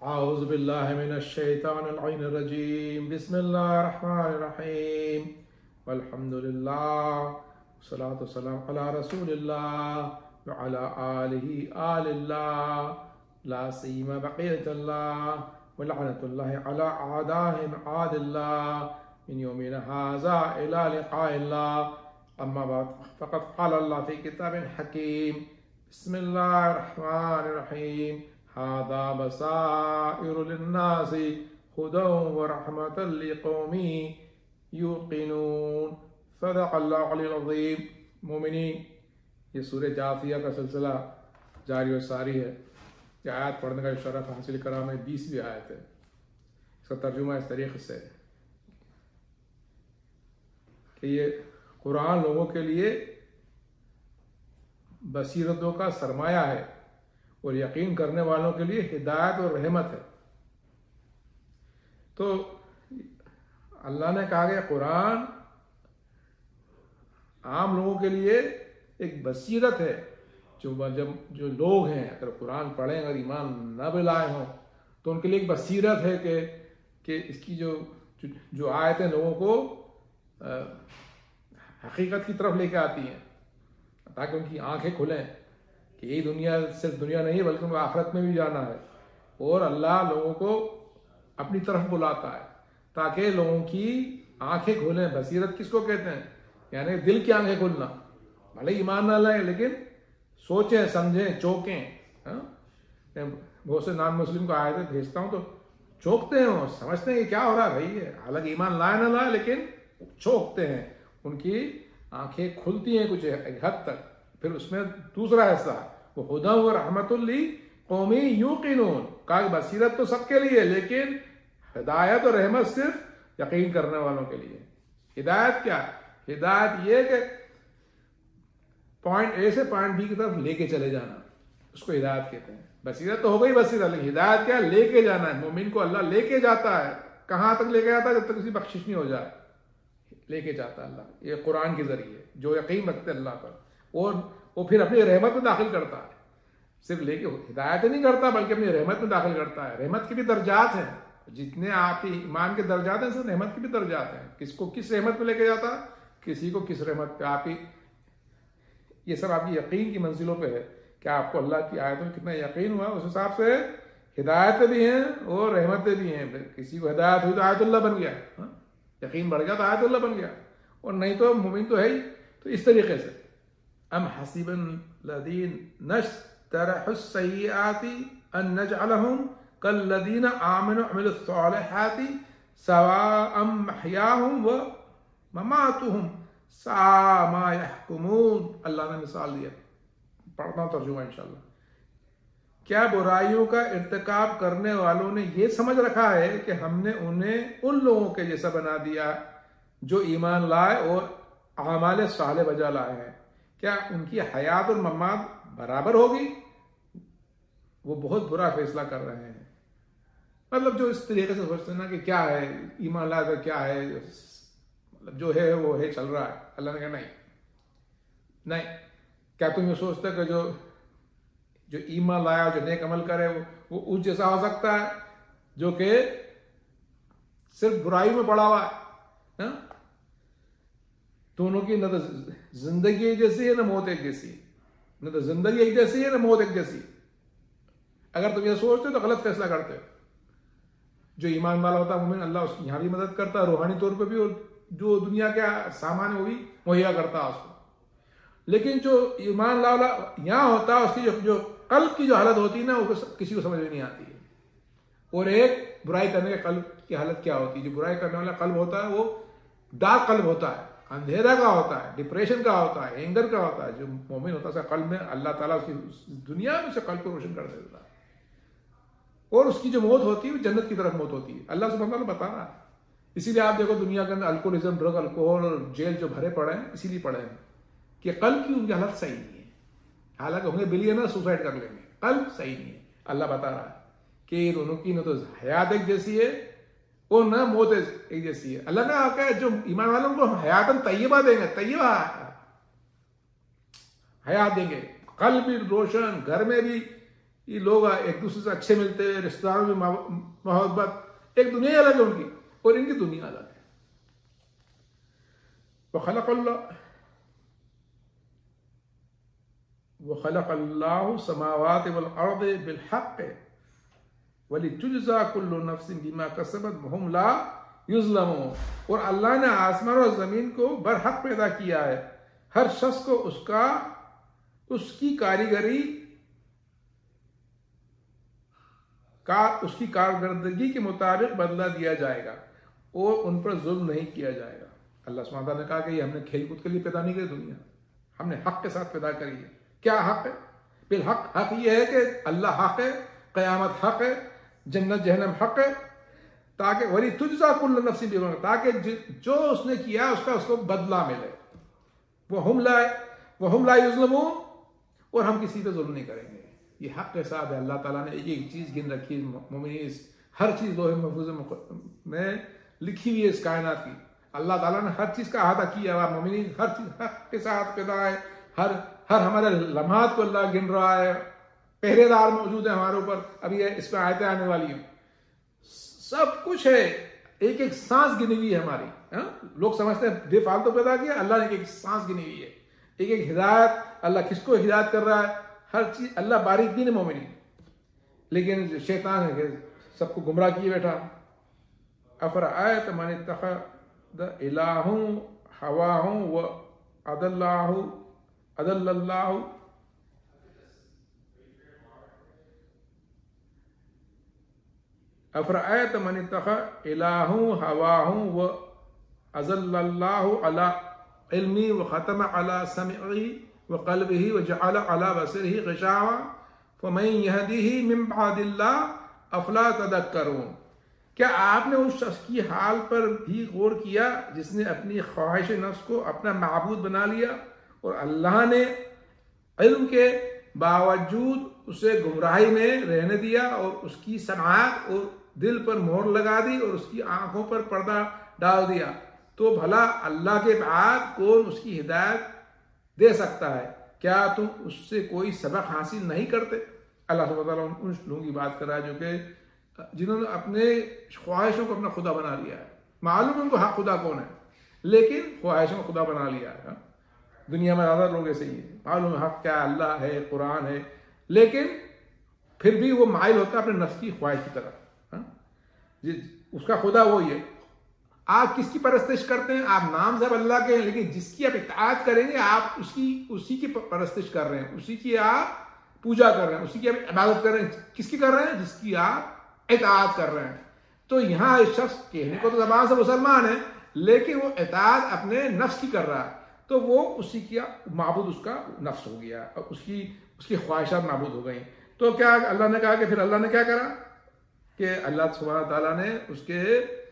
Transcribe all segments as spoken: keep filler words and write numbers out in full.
اعوذ باللہ من الشیطان اللعین الرجیم بسم اللہ الرحمن الرحیم والحمد للہ والصلاة والسلام علی رسول اللہ وعلی آلہ آل اللہ لا سیما بقیت اللہ ولعنت اللہ علی اعدائهم اعاد اللہ من یومنا ھذا الی لقاء اللہ اما بعد فقد قال اللہ فی کتاب حکیم بسم اللہ الرحمن الرحیم هذا بصائر للناس هدى ورحمة لقوم يوقنون صدق اللہ العلی العظیم۔ مومنین، یہ سورہ جاثیہ کا سلسلہ جاری و ساری ہے۔ یہ آیات پڑھنے کا شرف حاصل کرا میں بیسویں آیت ہے۔ اس کا ترجمہ اس طریقے سے ہے کہ یہ قرآن لوگوں کے لیے بصیرتوں کا سرمایہ ہے اور یقین کرنے والوں کے لیے ہدایت اور رحمت ہے۔ تو اللہ نے کہا کہ قرآن عام لوگوں کے لیے ایک بصیرت ہے، جو جب جو لوگ ہیں اگر قرآن پڑھیں، اگر ایمان نہ بھی لائے ہوں تو ان کے لیے ایک بصیرت ہے کہ کہ اس کی جو جو آیتیں لوگوں کو حقیقت کی طرف لے کے آتی ہیں، تاکہ ان کی آنکھیں کھلیں کہ یہ دنیا صرف دنیا نہیں بلکہ ان کو آخرت میں بھی جانا ہے، اور اللہ لوگوں کو اپنی طرف بلاتا ہے تاکہ لوگوں کی آنکھیں کھولیں۔ بصیرت کس کو کہتے ہیں؟ یعنی دل کی آنکھیں کھلنا، بھلے ایمان نہ لائیں لیکن سوچیں، سمجھیں، چوکیں۔ بہت سے نان مسلم کو آیتیں بھیجتا ہوں تو چوکتے ہیں، وہ سمجھتے ہیں کہ کیا ہو رہا ہے بھائی، حالانکہ ایمان لائے نہ لائے لیکن چوکتے ہیں، ان کی آنکھیں کھلتی ہیں کچھ ایک حد تک۔ پھر اس میں دوسرا حصہ وہ ہدی و رحمت لقوم یوقنون، کہا کہ بصیرت تو سب کے لیے لیکن ہدایت اور رحمت صرف یقین کرنے والوں کے لیے۔ ہدایت کیا؟ ہدایت یہ کہ پوائنٹ اے سے پوائنٹ بی کی طرف لے کے چلے جانا، اس کو ہدایت کہتے ہیں۔ بصیرت تو ہو گئی بصیرت، لیکن ہدایت کیا؟ لے کے جانا ہے۔ مومن کو اللہ لے کے جاتا ہے، کہاں تک لے کے جاتا ہے؟ جب تک کسی بخشش نہیں ہو جائے، لے کے جاتا ہے اللہ، یہ قرآن کے ذریعے جو یقین رکھتے اللہ پر، اور وہ پھر اپنی رحمت میں داخل کرتا ہے۔ صرف لے کے ہدایت نہیں کرتا بلکہ اپنی رحمت میں داخل کرتا ہے۔ رحمت کے بھی درجات ہیں، جتنے آپ کی ایمان کے درجات ہیں سب رحمت کے بھی درجات ہیں۔ کس کو کس رحمت میں لے کے جاتا ہے، کسی کو کس رحمت پہ۔ آپ کی یہ سب آپ کی یقین کی منزلوں پہ ہے کہ آپ کو اللہ کی آیتوں میں کتنا یقین ہوا، اس حساب سے ہدایتیں بھی ہیں اور رحمتیں بھی ہیں۔ کسی کو ہدایت ہوئی تو آیت اللہ بن گیا، یقین بڑھ گیا تو آیت اللہ بن گیا، اور نہیں تو مومن تو ہے ہی۔ تو اس طریقے سے ام حسب الذین نجترحوا السیئات ان نجعلهم کالذین آمنوا وعملوا الصالحات سواء محیاهم ومماتهم ساء ما یحکمون۔ اللہ نے مثال دیا، پڑھتا ہوں ترجمہ انشاءاللہ۔ کیا برائیوں کا ارتکاب کرنے والوں نے یہ سمجھ رکھا ہے کہ ہم نے انہیں ان لوگوں کے جیسا بنا دیا جو ایمان لائے اور اعمال صالح بجا لائے ہیں؟ کیا ان کی حیات اور ممات برابر ہوگی؟ وہ بہت برا فیصلہ کر رہے ہیں۔ مطلب جو اس طریقے سے سوچتے ہیں نا کہ کیا ہے ایمان لائے تو کیا ہے، مطلب جو ہے وہ ہے، چل رہا ہے۔ اللہ نے کہا نہیں نہیں، کیا تم یہ سوچتے کہ جو جو ایمان لایا جو نیک عمل کرے وہ اس جیسا ہو سکتا ہے جو کہ صرف برائی میں پڑا ہوا ہے؟ دونوں کی نہ تو زندگی ایک جیسی ہے نہ موت ایک جیسی ہے، نہ تو زندگی ایک جیسی ہے نہ موت ایک جیسی ہے۔ اگر تم یہ سوچتے ہو تو غلط فیصلہ کرتے ہو۔ جو ایمان والا ہوتا ہے مومن، اللہ اس کی یہاں بھی مدد کرتا ہے روحانی طور پہ بھی، اور جو دنیا کا سامان ہے وہ بھی مہیا کرتا ہے اس کو۔ لیکن جو ایمان والا یہاں ہوتا ہے اس کی جو جو قلب کی جو حالت ہوتی ہے نا وہ کسی کو سمجھ میں نہیں آتی ہے۔ اور ایک برائی کرنے کے قلب کی حالت کیا ہوتی ہے؟ جو برائی کرنے والا قلب ہوتا ہے وہ ڈارک قلب ہوتا ہے، اندھیرا کا ہوتا ہے، ڈپریشن کا ہوتا ہے، اینگر کا ہوتا ہے۔ جو مومن ہوتا ہے قلب میں اللہ تعالیٰ اس کی دنیا میں سے قلب کو روشن کر دیتا ہے، اور اس کی جو موت ہوتی ہے وہ جنت کی طرف موت ہوتی ہے۔ اللہ سبحانہ وتعالیٰ بتا رہا ہے۔ اسی لیے آپ دیکھو دنیا کے اندر الکوہولزم، ڈرگ، الکوہول اور جیل جو بھرے پڑے ہیں، اسی لیے پڑے ہیں کہ قلب کی ان کی حالت صحیح نہیں ہے۔ حالانکہ ہوں گے بلینر سوسائڈ کر لیں گے، قلب صحیح نہیں ہے۔ اللہ بتا رہا ہے کہ دونوں کی نہ تو حیات ایک جیسی ہے اور نہ موت ایک جیسی ہے۔ اللہ نے کہا کہ جو ایمان والوں کو ہم حیاتاً طیبہ دیں گے، طیبہ حیات دیں گے، قلب بھی روشن، گھر میں بھی یہ لوگ ایک دوسرے سے اچھے ملتے ہیں، رشتہ داروں میں محبت، ایک دنیا الگ ہے ان کی اور ان کی دنیا الگ ہے. وخلق اللہ وخلق اللہ السماوات والارض بالحق وَلِتُجْزَى كُلُّ نَفْسٍ بِمَا كَسَبَتْ وَهُمْ لَا يُظْلَمُونَ. اور اللہ نے آسمان اور زمین کو برحق پیدا کیا ہے، ہر شخص کو اس کا اس کی کاریگری کا اس کی کارکردگی کے مطابق بدلہ دیا جائے گا اور ان پر ظلم نہیں کیا جائے گا. اللہ سبحانہ تعالیٰ نے کہا کہ یہ ہم نے کھیل کود کے لیے پیدا نہیں کری دنیا، ہم نے حق کے ساتھ پیدا کری ہے. کیا حق ہے؟ بالحق. حق یہ ہے کہ اللہ حق ہے، قیامت حق ہے، جنت جہنم حق ہے، تاکہ ولی تجزا کل نفس بما، تاکہ جو اس نے کیا اس کا اس کو بدلہ ملے. وہم لا وہم لا یظلمون، اور ہم کسی پہ ظلم نہیں کریں گے. یہ حق کے ساتھ ہے. اللہ تعالیٰ نے ایک ایک چیز گن رکھی، مومنین ہر چیز لوح محفوظ میں لکھی ہوئی ہے اس کائنات کی. اللہ تعالیٰ نے ہر چیز کا احاطہ کیا ہے. مومنین ہر چیز حق کے ساتھ پیدا ہے. ہر ہر ہمارے لمحات کو اللہ گن رہا ہے. پہرے دار موجود ہیں ہمارے اوپر. ابھی اس پہ آیتیں آنے والی ہیں. سب کچھ ہے. ایک ایک سانس گنی ہوئی ہے ہماری. لوگ سمجھتے ہیں بے فالتو پیدا کیا، اللہ نے ایک ایک سانس گنی ہوئی ہے. ایک ایک ہدایت، اللہ کس کو ہدایت کر رہا ہے، ہر چیز اللہ باریک بین ہے مومنین. لیکن شیطان ہے کہ سب کو گمراہ کیے بیٹھا. افرأیت من اتخذ الہ ہواہ وأضلہ اضل اللہ افرأیت من اتخذ الہ ہواہ وأضل اللہ علی علمی وختم علی سمعہ وقلبہ وجعل علی بصرہ غشاوہ فمن یہدہ من بعد اللہ افلا تذکرون. کیا آپ نے اس شخص کی حال پر بھی غور کیا جس نے اپنی خواہش نفس کو اپنا معبود بنا لیا اور اللہ نے علم کے باوجود اسے گمراہی میں رہنے دیا اور اس کی سماعت اور دل پر مہر لگا دی اور اس کی آنکھوں پر پردہ ڈال دیا؟ تو بھلا اللہ کے بعد کون اس کی ہدایت دے سکتا ہے؟ کیا تم اس سے کوئی سبق حاصل نہیں کرتے؟ اللہ سبحانہ وتعالیٰ ان لوگوں کی بات کر رہا ہے جو کہ جنہوں نے اپنے خواہشوں کو اپنا خدا بنا لیا ہے. معلوم ہے ان کو حق خدا کون ہے، لیکن خواہشوں کو خدا بنا لیا ہے. دنیا میں زیادہ لوگ ایسے ہی ہیں. معلوم ہے حق کیا، اللہ ہے، قرآن ہے، لیکن پھر بھی وہ مائل ہوتا ہے اپنے نفس کی خواہش کی طرف. اس کا خدا وہی ہے. آپ کس کی پرستش کرتے ہیں؟ آپ نام صاحب اللہ کے ہیں، لیکن جس کی آپ اطاعت کریں گے آپ اس کی اسی کی پرستش کر رہے ہیں، اسی کی آپ پوجا کر رہے ہیں، اسی کی آپ عبادت کر رہے ہیں. کس کی کر رہے ہیں؟ جس کی آپ اطاعت کر رہے ہیں. تو یہاں اس شخص کہنے کو تو زبان سے مسلمان ہے، لیکن وہ اطاعت اپنے نفس کی کر رہا ہے، تو وہ اسی کی معبود اس کا نفس ہو گیا اور اس کی اس کی خواہشات معبود ہو گئیں. تو کیا اللہ نے کہا کہ پھر اللہ نے کیا کرا کہ اللہ سبحانہ تعالیٰ نے اس کے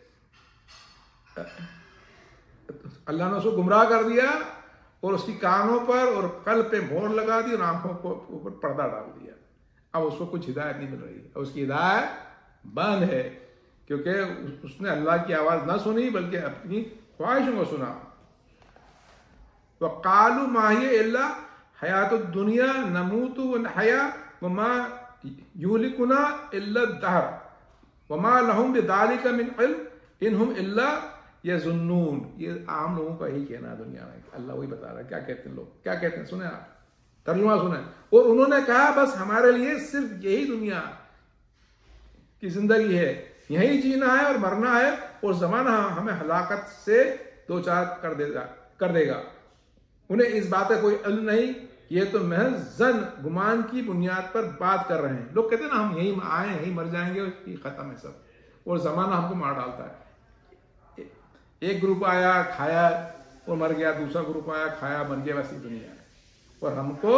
اللہ نے اس کو گمراہ کر دیا اور اس کی کانوں پر اور قلب پہ مہر لگا دی اور آنکھوں کو اوپر پردہ ڈال دیا. اب اس کو کچھ ہدایت نہیں مل رہی، اب اس کی ہدایت بند ہے، کیونکہ اس نے اللہ کی آواز نہ سنی بلکہ اپنی خواہشوں کو سنا. وَقَالُوا مَا هِيَ إِلَّا حَيَاةُ الدُّنْيَا نَمُوتُ وَنَحْيَا وَمَا يُهْلِكُنَا إِلَّا الدَّهْرُ وَمَا لَهُمْ بِذَلِكَ مِنْ عِلْمٍ إِنْ هُمْ إِلَّا يَظُنُّونَ. یہ عام لوگوں کا یہی کہنا ہے دنیا میں. اللہ وہی بتا رہا ہے کیا کہتے ہیں لوگ، کیا کہتے ہیں. سنیں آپ ترجمہ سنیں. اور انہوں نے کہا بس ہمارے لیے صرف یہی دنیا کی زندگی ہے، یہی جینا ہے اور مرنا ہے، اور زمانہ ہمیں ہلاکت سے دو چار کر دے گا کر دے گا انہیں اس بات کا کوئی علم نہیں. یہ تو محض زن گمان کی بنیاد پر بات کر رہے ہیں. لوگ کہتے ہیں نا ہم یہی آئے یہی مر جائیں گے، یہ ختم ہے سب، اور زمانہ ہم کو مار ڈالتا ہے. ایک گروپ آیا کھایا اور مر گیا، دوسرا گروپ آیا کھایا مر گیا، ویسی دنیا ہے. اور ہم کو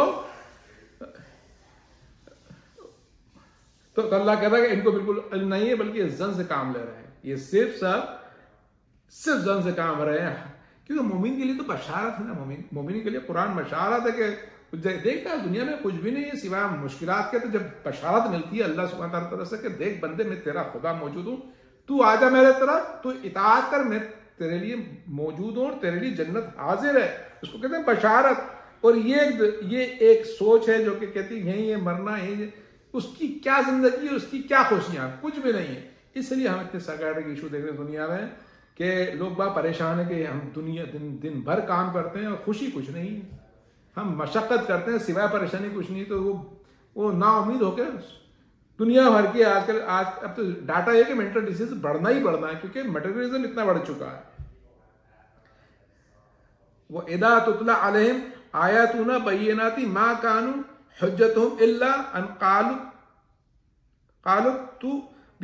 تو اللہ کہتا ہے کہ ان کو بالکل علم نہیں ہے بلکہ یہ زن سے کام لے رہے ہیں. یہ صرف سب صرف زن سے کام رہے ہیں، کیونکہ مومن کے لیے تو بشارت ہے نا. مومن مومن کے لیے قرآن بشارت ہے کہ دیکھتا ہے دنیا میں کچھ بھی نہیں ہے سوائے مشکلات کے. تو جب بشارت ملتی ہے اللہ سبحانہ تعالیٰ طرف سے کہ دیکھ بندے میں تیرا خدا موجود ہوں، تو آ جا میرے طرف، تو اطاعت کر، میں تیرے لیے موجود ہوں اور تیرے لیے جنت حاضر ہے. اس کو کہتے ہیں بشارت. اور یہ یہ ایک سوچ ہے جو کہ کہتی ہے یہی ہے مرنا، یہی اس کی کیا زندگی ہے، اس کی کیا خوشیاں، کچھ بھی نہیں ہے. اس لیے ہم اتنے سائیکیٹرک ایشو دیکھ رہے ہیں دنیا میں کہ لوگ بہت پریشان ہیں کہ ہم دنیا دن دن بھر کام کرتے ہیں اور خوشی کچھ نہیں ہے. ہم مشقت کرتے ہیں سوائے پریشانی کچھ نہیں، تو وہ وہ نا امید ہو کے دنیا بھر کی آج کل آج اب تو ڈاٹا یہ کہ مینٹل ڈیزیز بڑھنا ہی بڑھنا ہے کیونکہ مٹیریلزم اتنا بڑھ چکا ہے. وَإِذَا تُتْلَى عَلَيْهِمْ آيَاتُنَا بَيِّنَاتٍ مَا كَانُوا حُجَّتُهُمْ إِلَّا أَنْ قَالُوا قَالُوا ائْتُوا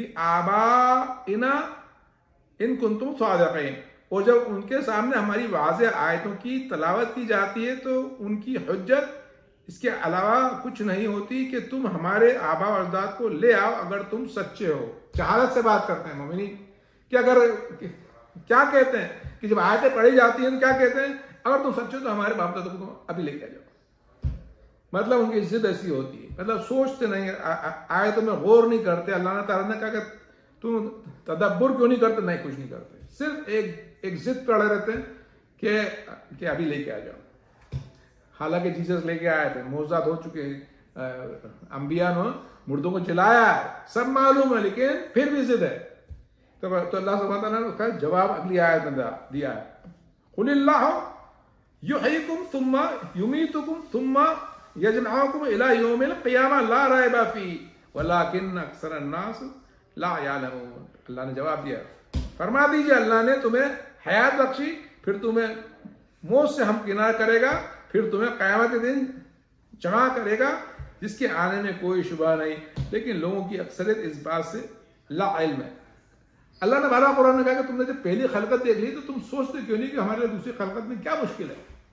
بِآبَائِنَا إِن كُنتُمْ صَادِقِينَ. اور جب ان کے سامنے ہماری واضح آیتوں کی تلاوت کی جاتی ہے تو ان کی حجت اس کے علاوہ کچھ نہیں ہوتی کہ تم ہمارے آباء و اجداد کو لے آؤ اگر تم سچے ہو. جہالت سے بات کرتے ہیں مومنین کہ اگر کیا کہتے ہیں کہ جب آیتیں پڑھی جاتی ہیں تو کیا کہتے ہیں، اگر تم سچے ہو تو ہمارے باپ دادا کو تم ابھی لے کے آ جاؤ. مطلب ان کی ضد ایسی ہوتی ہے، مطلب سوچتے نہیں، آیتوں میں غور نہیں کرتے. اللہ تعالیٰ نے کہا کہ تم تدبر کیوں نہیں کرتے؟ نہیں، کچھ نہیں کرتے، صرف ایک ایک ضد پڑے رہتے ہیں کہ کہ ابھی لے کے آ جاؤ. حالانکہ جیسس لے کے آئے تھے، معجزات ہو چکے ہیں، انبیاء نے مردوں کو جلایا ہے، سب معلوم ہے، لیکن پھر بھی ضد ہے. تو اللہ سبحانہ تعالیٰ نے اس کا جواب اگلی آیت میں دیا ہے، قل اللہ یحییکم ثم یمیتکم ثم یجمعکم الی یوم القیامہ لا ریب فیہ ولکن اکثر الناس لا یعلمون. اللہ نے جواب دیا، فرما دیجئے اللہ نے تمہیں حیات بخشی، پھر تمہیں موت سے ہمکنار کرے گا، پھر تمہیں قیامت کے دن جمع کرے گا جس کے آنے میں کوئی شبہ نہیں، لیکن لوگوں کی اکثریت اس بات سے لا علم ہے. اللہ نے بارہ قرآن نے کہا کہ تم نے جب پہلی خلقت دیکھ لی تو تم سوچتے کیوں نہیں کہ ہمارے لیے دوسری خلقت میں کیا مشکل ہے.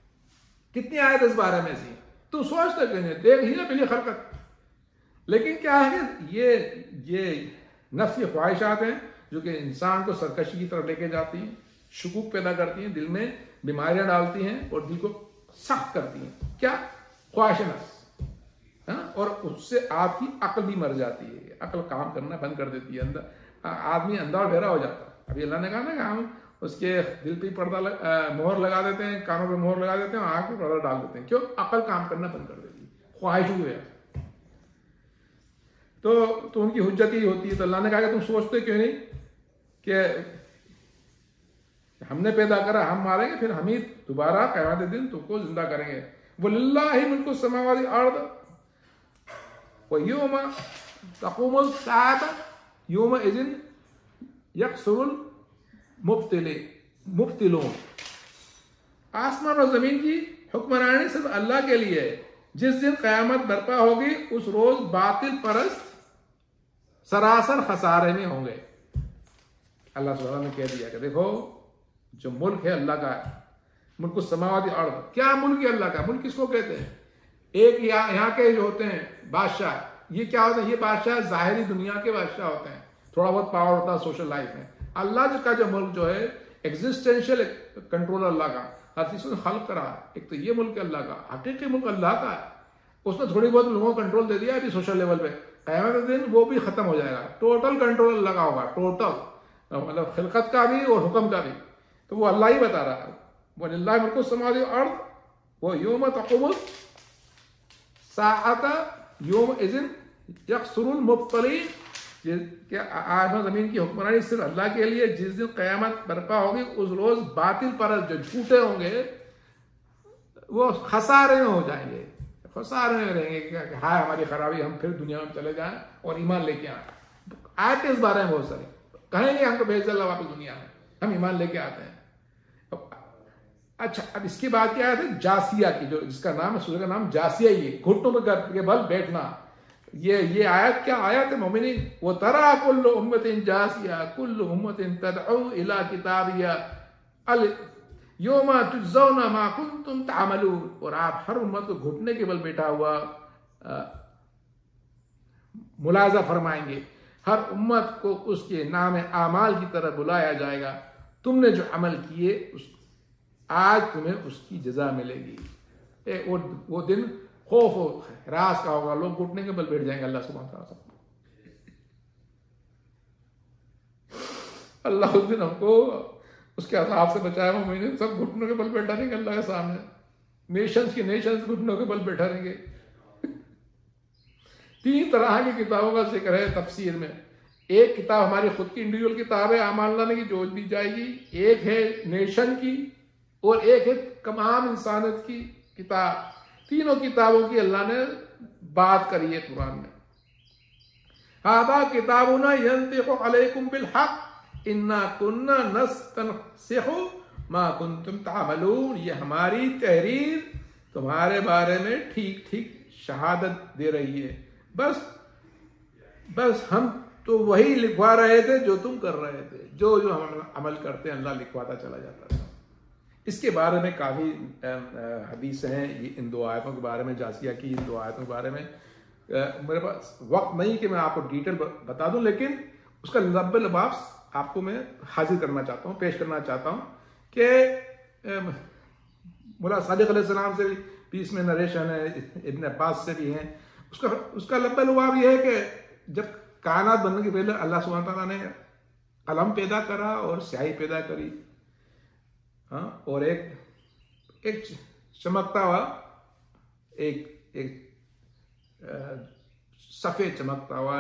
کتنی آیت اس بارے میں سی، تم سوچتے کیوں نہیں، دیکھ لی نا پہلی خلقت. لیکن کیا ہے کہ یہ یہ نفس کی خواہشات ہیں جو کہ انسان کو سرکشی کی طرف لے کے جاتی ہیں، شکوک پیدا کرتی ہیں، دل میں بیماریاں ڈالتی ہیں اور دل کو سخت کرتی ہیں. کیا؟ خواہش نفس، اور اس سے آپ کی عقل بھی مر جاتی ہے، عقل کام کرنا بند کر دیتی ہے، اندر آدمی اندھا اور بہرا ہو جاتا ہے. ابھی اللہ نے کہا نا کہ ہم اس کے دل پہ پردہ مہر لگا دیتے ہیں، کانوں پہ مہر لگا دیتے ہیں، آنکھ پہ پردہ ڈال دیتے ہیں. کیوں؟ عقل کام کرنا بند کر دیتی ہے خواہشوں کی وجہ سے. تو تو ان کی حجت ہی ہوتی ہے. تو اللہ نے کہا کہ تم سوچتے کیوں نہیں کہ ہم نے پیدا کرا، ہم ماریں گے، پھر ہم ہی دوبارہ قیامت دن تم کو زندہ کریں گے. وَلِلَّهِ مُلْكُ السَّمَاوَاتِ وَالْأَرْضِ وَيَوْمَ تَقُومُ السَّاعَةُ يَوْمَئِذٍ يَخْسَرُ الْمُبْطِلُونَ. آسمان اور زمین کی حکمرانی صرف اللہ کے لیے ہے. جس دن قیامت برپا ہوگی اس روز باطل پرست سراسر خسارے میں ہوں گے. اللہ سبحانہ نے کہہ دیا کہ دیکھو جو ملک ہے اللہ کا ہے، ملک السماوات والارض. کیا ملک ہے اللہ کا؟ ملک کس کو کہتے ہیں؟ ایک یہاں کے جو ہوتے ہیں بادشاہ، یہ کیا ہوتے ہیں؟ یہ بادشاہ ظاہری دنیا کے بادشاہ ہوتے ہیں، تھوڑا بہت پاور ہوتا ہے سوشل لائف میں. اللہ کا جو ملک جو ہے ایگزسٹینشل کنٹرول اللہ کا، ہر چیز نے خلق کرا ہے. ایک تو یہ ملک اللہ کا، حقیقی ملک اللہ کا ہے. اس نے تھوڑی بہت لوگوں کو کنٹرول دے دیا ابھی سوشل لیول پہ، قیامت دن وہ بھی ختم ہو جائے گا. ٹوٹل کنٹرول اللہ کا ہوگا، ٹوٹل، مطلب خلقت کا بھی اور حکم کا بھی. تو وہ اللہ ہی بتا رہا ہے. وَلِلَّهِ مُلْكُ السَّمَاوَاتِ وَالْأَرْضِ وَيَوْمَ تَقُومُ السَّاعَةُ يَوْمَئِذٍ يَخْسَرُ الْمُبْطِلُونَ. کہ آسمان زمین کی حکمرانی صرف اللہ کے لیے. جس دن قیامت برپا ہوگی اس روز باطل پرست جو جھوٹے ہوں گے وہ خسارے میں ہو جائیں گے، خسارے میں رہیں گے کہ ہائے ہماری خرابی، ہم پھر دنیا میں چلے جائیں اور ایمان لے کے آئیں. آیتیں اس بارے میں بہت ساری کہیں گے ہم کو بھیج اللہ واپس دنیا میں، ہم ایمان لے کے آتے ہیں. اچھا اب اس کی بات کیا ہے جاسیہ کی، جو جس کا نام ہے، سورہ کا نام جاسیہ ہی ہے، گھٹنوں پہ کے بل بیٹھنا. یہ یہ آیت کیا آیت ہے مومنین؟ وَتَرَىٰ كُلُّ أُمَّةٍ جَاسِيَةً كُلُّ أُمَّةٍ تَدْعُو إِلَىٰ كِتَابِهَا الْيَوْمَ تُجْزَوْنَ مَا كُنتُمْ تَعْمَلُونَ. اور آپ ہر امت کو گھٹنے کے بل بیٹھا ہوا ملاحظہ فرمائیں گے. ہر امت کو اس کے نام اعمال کی طرف بلایا جائے گا. تم نے جو عمل کیے اس آج تمہیں اس کی جزا ملے گی. وہ دن خوف و راز کا ہوگا، لوگ گھٹنے کے بل بیٹھ جائیں گے اللہ سبحانہ تعالیٰ. اللہ اس دن ہم کو اس کے عذاب سے بچائے. وہ مہینے سب گھٹنوں کے بل بیٹھا رہیں گے اللہ کے سامنے. نیشنز کی نیشنز گھٹنوں کے بل بیٹھا رہیں گے. تین طرح کی کتابوں کا ذکر ہے تفسیر میں. ایک کتاب ہماری خود کی انڈیویجول کتاب ہے اعمال نامے کی جو دی جائے گی، ایک ہے نیشن کی، اور ایک ہے تمام انسانیت کی کتاب. تینوں کتابوں کی اللہ نے بات کری ہے قرآن میں. ھذا کتابنا ینطق علیکم بالحق انا کنا نستنسخ ما کنتم تعملون. یہ ہماری تحریر تمہارے بارے میں ٹھیک ٹھیک شہادت دے رہی ہے. بس بس ہم تو وہی لکھوا رہے تھے جو تم کر رہے تھے، جو جو ہم عمل کرتے ہیں اللہ لکھواتا چلا جاتا تھا. اس کے بارے میں کافی حدیث ہیں. یہ ان دو آیتوں کے بارے میں جاسیہ کی ان دو آیتوں کے بارے میں میرے پاس وقت نہیں کہ میں آپ کو ڈیٹیل بتا دوں، لیکن اس کا لب لباس آپ کو میں حاضر کرنا چاہتا ہوں، پیش کرنا چاہتا ہوں کہ مولا صادق علیہ السلام سے بھی اس میں نریشن ہے، ابن عباس سے بھی ہیں. اس کا اس کا لب لباب یہ ہے کہ جب کائنات بننے کے پہلے اللہ سبحانہ تعالیٰ نے قلم پیدا کرا اور سیاہی پیدا کری، ہاں، اور ایک ایک چمکتا ہوا ایک ایک سفید چمکتا ہوا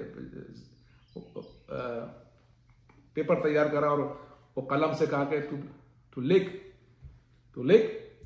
پیپر تیار کرا اور وہ قلم سے کہا کہ تو تو لکھ تو لکھ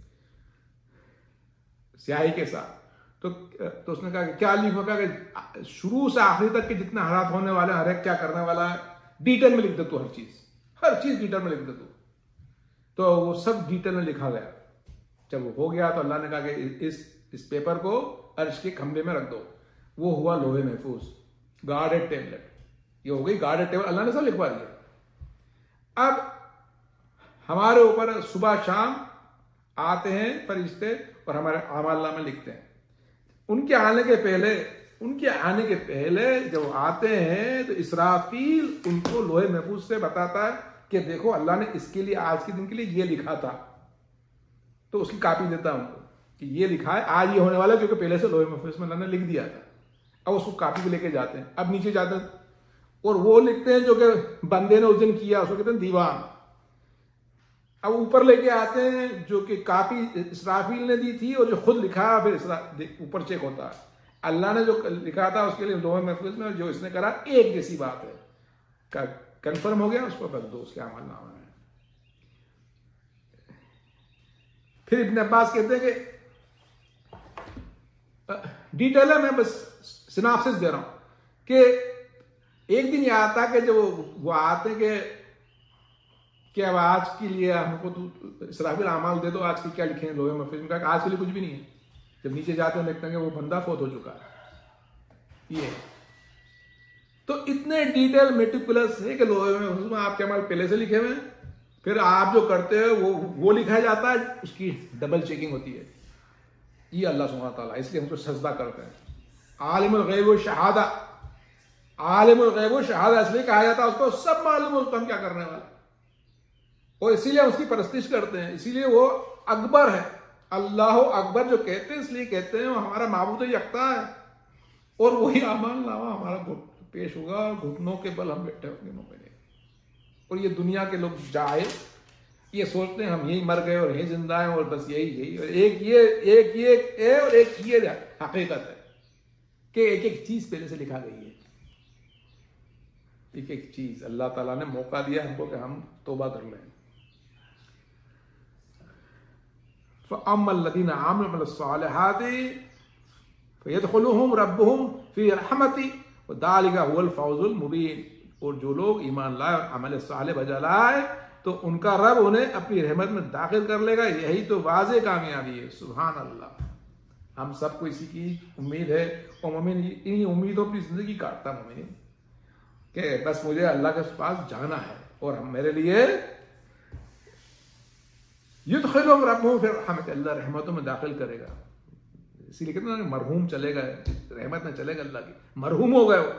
سیاہی کے ساتھ. تو تو اس نے کہا کہ کیا لکھوں؟ کہا کہ شروع سے آخری تک کے جتنے حالات ہونے والے ہیں، ہر ایک کیا کرنے والا ہے، ڈیٹیل میں لکھ دے تو، ہر چیز ہر چیز ڈیٹیل میں لکھ دے تو. تو وہ سب ڈیٹیل میں لکھا گیا. جب وہ ہو گیا تو اللہ نے کہا کہ اس اس پیپر کو عرش کے کھمبے میں رکھ دو. وہ ہوا لوہے محفوظ، گارڈڈ ٹیبلٹ. یہ ہو گئی گارڈڈ ٹیبل، اللہ نے سب لکھوا دیا. اب ہمارے اوپر صبح شام آتے ہیں فرشتے اور ہمارے اعمال نامے لکھتے ہیں. ان کے آنے کے پہلے ان کے آنے کے پہلے جب آتے ہیں تو اسرافیل ان کو لوہے محفوظ سے بتاتا ہے کہ دیکھو اللہ نے اس کے لیے آج کے دن کے لیے یہ لکھا تھا. تو اس کی کاپی دیتا ہے ان کو کہ یہ لکھا ہے، آج یہ ہونے والا ہے، کیونکہ پہلے سے لوہے محفوظ میں اللہ نے لکھ دیا تھا. اب اس کو کاپی پہ لے کے جاتے ہیں. اب نیچے جاتے ہیں اور وہ لکھتے ہیں جو کہ بندے نے اس دن کیا، اس کو کہتے ہیں دیوان. اب اوپر لے کے آتے ہیں جو کہ کاپی اسرافیل نے دی تھی اور جو خود لکھا ہے پھر اوپر چیک ہوتا ہے. اللہ نے جو لکھا تھا اس کے لیے لوہے محفوظ میں، جو اس نے کرا ایک جیسی بات ہے، کنفرم ہو گیا، اس کو رکھ دو اس کے اعمال نامے میں. پھر ابن عباس کہتے ہیں کہ ڈیٹیل ہے، میں بس سناپسس دے رہا ہوں کہ ایک دن یہ آتا کہ جو وہ آتے کہ کہ اب آج کے لیے ہم کو تو اسرافیل اعمال دے دو، آج کے کیا لکھیں لوہے محفوظ میں. کہا آج کے لیے کچھ بھی نہیں ہے. جب نیچے جاتے ہیں دیکھتے ہیں کہ وہ بندہ فوت ہو چکا ہے. یہ تو اتنے ڈیٹیل میٹیکولس ہے کہ لوہے محفوظ میں آپ کے عمل پہلے سے لکھے ہوئے ہیں، پھر آپ جو کرتے ہیں وہ وہ لکھا جاتا ہے، اس کی ڈبل چیکنگ ہوتی ہے. یہ اللہ سبحانہ تعالیٰ، اس لیے ہم کو سجدہ کرتے ہیں. عالم الغیب و شہادہ، عالم الغیب و شہادہ اس لیے کہا جاتا ہے، اس کو سب معلوم ہوتا ہم کیا کرنے والے، اور اسی لیے اس کی پرستش کرتے ہیں. اسی لیے وہ اکبر ہے. اللہ اکبر جو کہتے ہیں اس لیے کہتے ہیں وہ ہمارا معبود یکتا ہے، اور وہی اعمال نامہ ہمارا پیش ہوگا، گھٹنوں کے بل ہم بیٹھے ہوں گے مومن. اور یہ دنیا کے لوگ جاہل یہ سوچتے ہیں ہم یہی مر گئے اور یہی زندہ ہیں اور بس یہی یہی اور ایک یہ ایک یہ ہے اور ایک یہ حقیقت ہے کہ ایک ایک چیز پہلے سے لکھا گئی ہے. ایک ایک چیز اللہ تعالیٰ نے موقع دیا ہم کو کہ ہم توبہ کر لیں. فَأَمَّا الَّذِينَ عَمِلُوا مِنَ الصَّالِحَاتِ فَيَدْخُلُهُمْ رَبُّهُمْ فِي رَحْمَتِهِ وَذَلِكَ هُوَ الْفَوْزُ الْمُبِينُ. اور جو لوگ ایمان لائے اور عمل صالح بجا لائے تو ان کا رب انہیں اپنی رحمت میں داخل کر لے گا. یہی تو واضح کامیابی ہے. سبحان اللہ. ہم سب کو اسی کی امید ہے اور مومن انہی امیدوں اپنی زندگی کاٹتا مومن کہ بس مجھے اللہ کے پاس جانا ہے اور ہم میرے لیے یدخلہم ربہم فی رحمتہ، اللہ رحمتوں میں داخل کرے گا. اسی لیے کہتے ہیں مرحوم چلے گا، رحمت میں چلے گا اللہ کی، مرحوم ہو گئے وہ.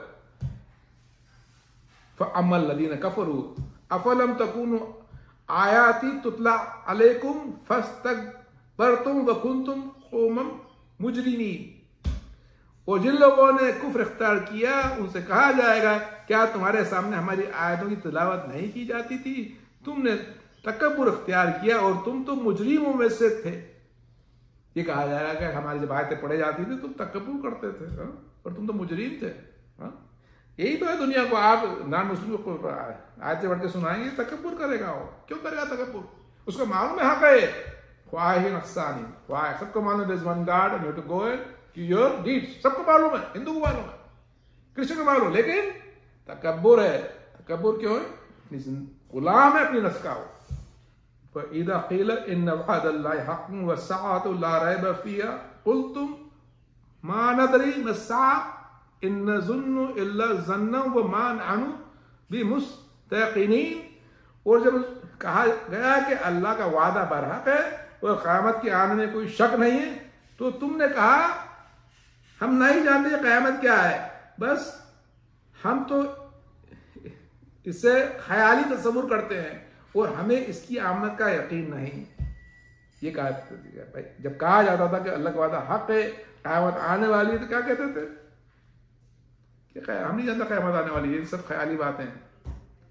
فَأَمَّا الَّذِينَ كَفَرُوا أَفَلَمْ تَكُونُوا آیَاتِي تُتْلَىٰ عَلَيْكُمْ فَاسْتَكْبَرْتُمْ وَكُنْتُمْ قَوْمًا مُجْرِمِينَ. اور جن لوگوں نے کفر اختیار کیا ان سے کہا جائے گا کیا تمہارے سامنے ہماری آیتوں کی تلاوت نہیں کی جاتی تھی؟ تم نے تکبر اختیار کیا اور تم تو مجرموں میں سے تھے. یہ کہا جائے گا کہ ہماری جب آیتیں پڑھے جاتی تھی تم تکبر کرتے تھے اور تم تو مجرم تھے. یہی تو ہے دنیا کو. آپ نان مسلم کو آیتیں پڑھ کے سنائیں گے تکبر کرے گا. وہ کیوں کرے گا تکبر؟ اس کو معلوم ہے حق ہے. خواہ نقصانی خواہ سب کو معلوم ہے one God and you to go and your deeds. سب کو معلوم ہے, ہندو کو معلوم ہے, کرسچن کو معلوم, لیکن تکبر ہے. تکبر کیوں ہے؟ اپنی غلام ہے اپنی نفس کا. ہو فَإِذَا قِيلَ إِنَّ وَعْدَ اللَّهِ حَقٌّ وَالسَّاعَةُ لَا رَيْبَ فِيهَا قُلْتُمْ مَا نَدْرِي مَا السَّاعَةُ إِن نَّظُنُّ إِلَّا ظَنًّا وَمَا نَحْنُ بِمُسْتَيْقِنِينَ. اور جب کہا گیا کہ اللہ کا وعدہ برحق ہے اور قیامت کے آنے میں کوئی شک نہیں ہے, تو تم نے کہا ہم نہیں جانتے قیامت کیا ہے, بس ہم تو اسے خیالی تصور کرتے ہیں اور ہمیں اس کی آمد کا یقین نہیں. یہ کہا بھائی جب کہا جاتا تھا کہ اللہ کا وعدہ حق ہے, قیامت آنے والی ہے, تو کیا کہتے تھے کہ ہم نہیں جانتا قیامت آنے والی ہے, یہ سب خیالی باتیں ہیں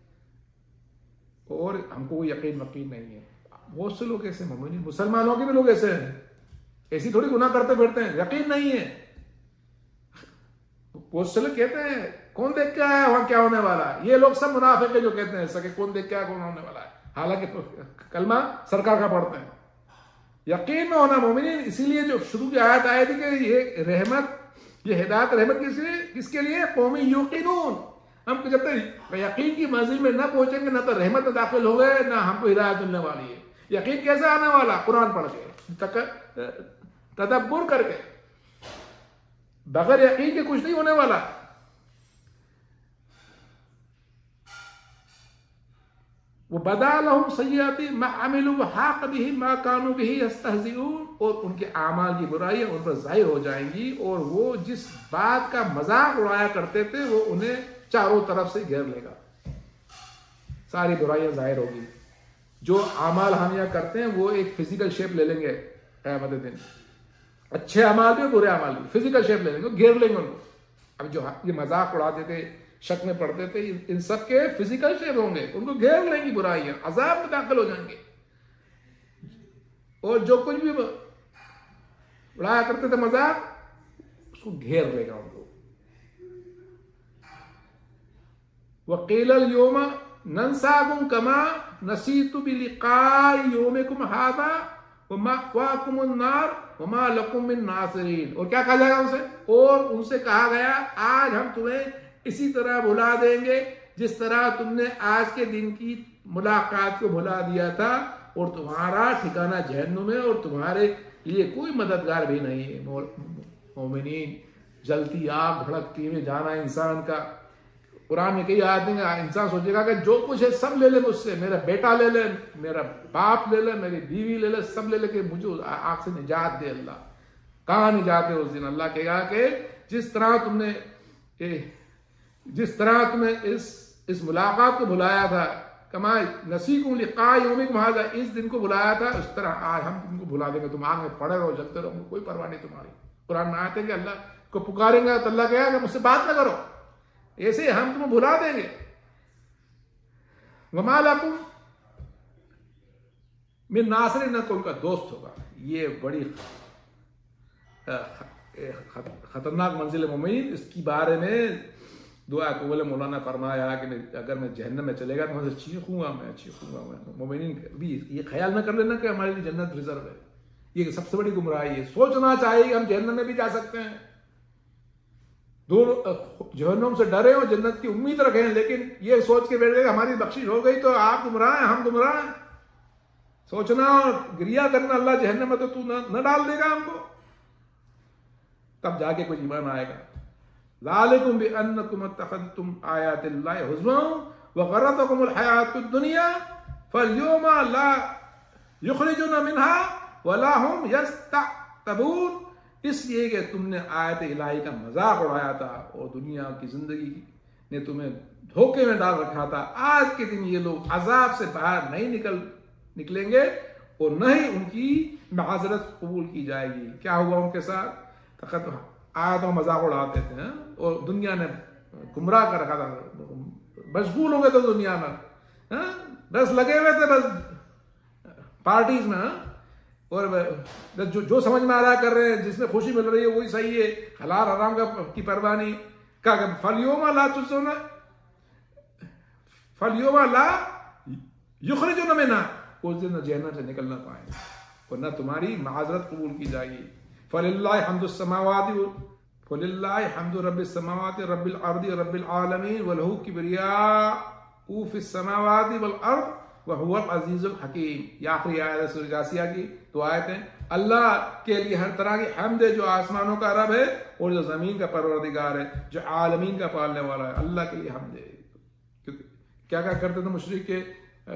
اور ہم کو کوئی یقین مقین نہیں ہے. بہت سے لوگ ایسے مومنین, مسلمانوں کے بھی لوگ ایسے ہیں, ایسی تھوڑی گناہ کرتے پھرتے ہیں, یقین نہیں ہے. بہت سے لوگ کہتے ہیں کون دیکھ کے آیا وہاں کیا ہونے والا ہے. یہ لوگ سب منافق ہیں جو کہتے ہیں ایسا کہ کون دیکھ کے آیا کون ہونے والا ہے, حالانکہ کلمہ سرکار کا پڑھتے ہیں. یقین میں ہونا مومنین. اسی لیے جو شروع کی آیت آئی تھی کہ یہ رحمت, یہ ہدایت رحمت کس لیے, کس کے لیے؟ قوم یوقنون. ہم جب تک یقین کی منزل میں نہ پہنچیں گے نہ تو رحمت میں داخل ہو گئے نہ ہم کو ہدایت ملنے والی ہے. یقین کیسے آنے والا؟ قرآن پڑھ کے, تدبر کر کے. بغیر یقین کے کچھ نہیں ہونے والا. وَبَدَا لَهُمْ سَيِّئَاتُ مَا عَمِلُوا وَحَاقَ بِهِم مَا كَانُوا بِهِ يَسْتَهْزِئُونَ. اور ان کے اعمال کی برائیاں ان پر ظاہر ہو جائیں گی اور وہ جس بات کا مذاق اڑایا کرتے تھے وہ انہیں چاروں طرف سے گھیر لے گا. ساری برائیاں ظاہر ہوگی. جو اعمال ہم یہاں کرتے ہیں وہ ایک فزیکل شیپ لے لیں گے قیامت دن. اچھے اعمال بھی برے اعمال بھی فزیکل شیپ لے لیں گے, گھیر لیں گے ان کو. اب جو یہ مذاق اڑاتے تھے, شک میں پڑتے تھے, ان سب کے فزیکل شیپ ہوں گے, ان کو گھیر لیں گی برائیاں, عذاب میں داخل ہو جائیں گے. اور جو کچھ بھی اڑایا کرتے تھے مذاق, اس کو گھیر لے گا ان کو. وَقِيلَ الْيَوْمَ نَنْسَاكُمْ كَمَا نَسِيتُمْ بِلِقَاءِ يَوْمِكُمْ هَذَا وَمَأْوَاكُمُ النَّارُ وَمَا لَكُمْ مِن نَاصِرِينَ. اور کیا کہا جائے گا ان سے؟ اور ان سے کہا گیا آج ہم تمہیں اسی طرح بھلا دیں گے جس طرح تم نے آج کے دن کی ملاقات کو بھلا دیا تھا, اور تمہارا ٹھکانہ جہنم ہے اور تمہارے لیے کوئی مددگار بھی نہیں ہے. مومنین, جلتی آگ بھڑکتی میں جانا انسان کا. قرآن میں کئی آدمی کا انسان سوچے گا کہ جو کچھ ہے سب لے لے مجھ سے, میرا بیٹا لے لے, میرا باپ لے لے, میری بیوی لے لے, سب لے لے کے مجھے آگ سے نجات دے. اللہ کہاں نجات ہے اس دن؟ اللہ کہے گا کہ جس طرح تم نے جس طرح تم نے اس اس ملاقات کو بلایا تھا, کما نسیکم لقاء یومکم ھذا, اس دن کو بلایا تھا, اس طرح آج ہم تم کو بلا دیں گے. تم آگ میں پڑے رہو, جلتے رہو, کوئی پرواہ نہیں تمہاری. قرآن میں آتے ہیں کہ اللہ کو پکاریں گے تو اللہ کہے گا کہ مجھ سے بات نہ کرو, ایسے ہم تمہیں بھلا دیں گے. وَمَا لَكُمْ مِن نَاصِرٍ, نہ کوئی کا دوست ہوگا. یہ بڑی خطرناک منزل مومنین. اس کی بارے میں دعا قبول مولانا فرمایا کہ اگر میں جہنم میں چلے گا تو میں چیخوں گا, میں چیخوں گا. مومنین بھی یہ خیال نہ کر لینا کہ ہمارے لیے جنت ریزرو ہے. یہ سب سے بڑی گمراہی ہے. سوچنا چاہیے کہ ہم جہنم میں بھی جا سکتے ہیں. دونوں جہنم سے ڈرے ہو, جنت کی امید رکھیں, لیکن یہ سوچ کے بیٹھ گئے کہ ہماری بخشش ہو گئی تو آپ گمراہ ہیں, ہم گمراہ ہیں. سوچنا اور گریا کرنا اللہ جہنم میں تو تو نہ ڈال دے گا ہم کو, تب جا کے کچھ ایمان آئے گا. ذالکم بانکم اتخذتم آیات اللہ ہزوا وغرتکم الحیات الدنیا فالیوم لا یخرجون منها ولا هم یستعتبون. اس لیے کہ تم نے آیت الہی کا مذاق اڑایا تھا اور دنیا کی زندگی نے تمہیں دھوکے میں ڈال رکھا تھا. آج کے دن یہ لوگ عذاب سے باہر نہیں نکل نکلیں گے اور نہ ہی ان کی معذرت قبول کی جائے گی. کیا ہوا ان کے ساتھ؟ آیتوں کا مذاق اڑاتے تھے اور دنیا نے گمراہ کر رکھا تھا, مشغول ہو گئے تھے دنیا میں, بس لگے ہوئے تھے بس پارٹیز میں, اور جو جو سمجھ میں آ رہا ہے کر رہے ہیں, جس میں خوشی مل رہی ہے وہی صحیح ہے, حلال حرام کا کی پرواہ نہیں. کیا کہ فَالْيَوْمَ لَا تُجْزَوْنَ فَالْيَوْمَ لَا يُخْرِجُونَ مِنْهَا, اس دن جہنم سے نکل نہ پائیں اور نہ تمہاری معذرت قبول کی جائے گی. فَلِلَّهِ حَمْدُ السَّمَاوَاتِ فَلِلَّهِ حَمْدُ رَبِّ السَّمَاوَاتِ رَبِّ الْأَرْضِ رَبِّ الْعَالَمِينَ وَلَهُ الْكِبْرِيَاءُ فِي السَّمَاوَاتِ وَالْأَرْضِ وَهُوَ الْعَزِيزُ الْحَكِيمُ. یہ آخری آیت ہے سورہ جاثیہ کی. تو آیت ہے اللہ کے لیے ہر طرح کی حمد ہے جو آسمانوں کا رب ہے اور جو زمین کا پروردگار ہے, جو عالمین کا پالنے والا ہے. اللہ کے لیے حمد ہے. کیونکہ کیا کیا کرتے تھے مشرک کے,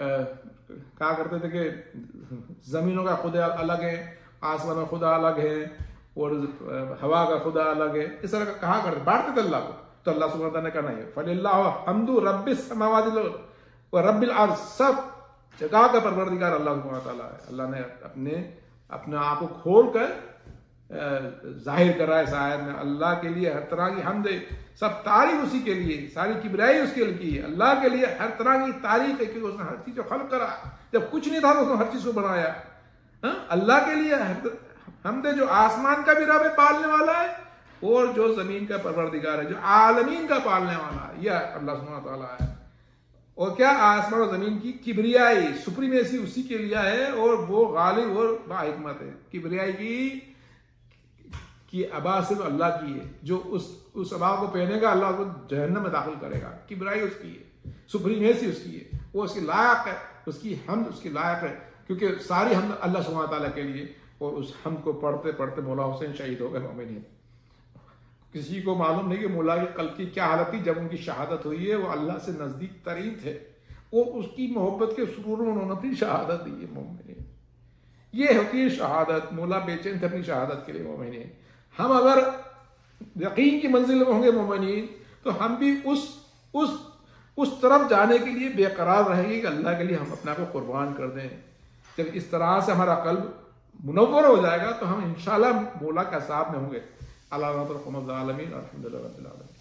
کہا کرتے تھے کہ زمینوں کا خدا الگ ہے, آسمانوں کا خدا الگ ہے, اور ہوا کا خدا الگ ہے, اس طرح کا کہا کرتے, بانٹتے تھے اللہ کو. تو اللہ سبحانہ وتعالیٰ نے کہا نہیں, فَلِلَّهِ حَمْدُ رَبِّ السَّمَاوَاتِ وَرَبِّ الْأَرْضِ, سب جگہ کا پروردگار اللہ سبحانہ وتعالیٰ ہے. اللہ نے اپنے اپنے آپ کو کھول کر ظاہر کرا ہے اس آیت میں. اللہ کے لیے ہر طرح کی حمد ہے, سب تعریف اسی کے لیے, ساری کبریائی اس کے لیے. اللہ کے لیے ہر طرح کی تعریف ہے کیونکہ اس نے ہر چیز کو خلق کرا. جب کچھ نہیں تھا تو اس نے ہر چیز کو بنایا. اللہ کے لیے حمد ہے جو آسمان کا بھی رب ہے, پالنے والا ہے, اور جو زمین کا پروردگار ہے, جو عالمین کا پالنے والا ہے. یہ اللہ سبحانہ وتعالیٰ ہے. اور کیا آسمان اور زمین کی کبریائی, سپریمیسی اسی کے لیے ہے, اور وہ غالب اور با حکمت ہے. کبریائی کی کی ابا صرف اللہ کی ہے. جو اس اس ابا کو پہنے گا اللہ کو جہنم میں داخل کرے گا. کبریائی اس کی ہے, سپریمیسی اس کی ہے, وہ اس کی لائق ہے, اس کی حمد اس کی لائق ہے, کیونکہ ساری حمد اللہ سبحانہ تعالیٰ کے لیے. اور اس حمد کو پڑھتے پڑھتے مولا حسین شہید ہو گئے مومنین. کسی کو معلوم نہیں کہ مولا کے قلب کی کیا حالت تھی جب ان کی شہادت ہوئی ہے. وہ اللہ سے نزدیک ترین تھے, اور اس کی محبت کے سرور میں انہوں نے اپنی شہادت دی ہے مومنین. یہ ہوتی ہے شہادت. مولا بے چین تھے اپنی شہادت کے لیے مومنین. ہم اگر یقین کی منزل میں ہوں گے مومنین, تو ہم بھی اس اس اس طرف جانے کے لیے بے قرار رہیں گے کہ اللہ کے لیے ہم اپنا کو قربان کر دیں. جب اس طرح سے ہمارا قلب منور ہو جائے گا تو ہم انشاءاللہ مولا کے صاحب میں ہوں گے. اللہ رب العالمین. الحمدللہ رب العالمین.